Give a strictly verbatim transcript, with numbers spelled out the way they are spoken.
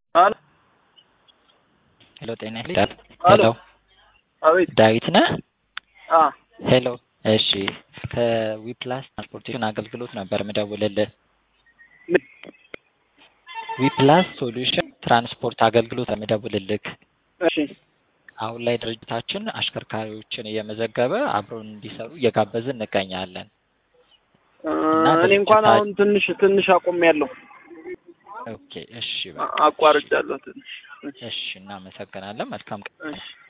አሎ ሄሎ ጤና አሎ ሄሎ አቤት ዳዊት ነህ? አ ሄሎ እሺ ከዊፕላስ ትራንስፖርቴሽን አገልግሎት ነበር የምደውልልህ። ዊፕላስ ሶሉሽን ትራንስፖርት አገልግሎት የምደውልልህ። እሺ አሁን ላይ ድርጅታችን አሽከርካሪዎችን እየመዘገበ አብረውን እንዲሰሩ እየጋበዝን እንገኛለን። እኔ እንኳን አሁን ትንሽ ትንሽ አቆሚያለሁ። ኦኬ እሺ አቋርጫለሁ ትንሽ። እሺ እናመሰግናለን። መልካም እሺ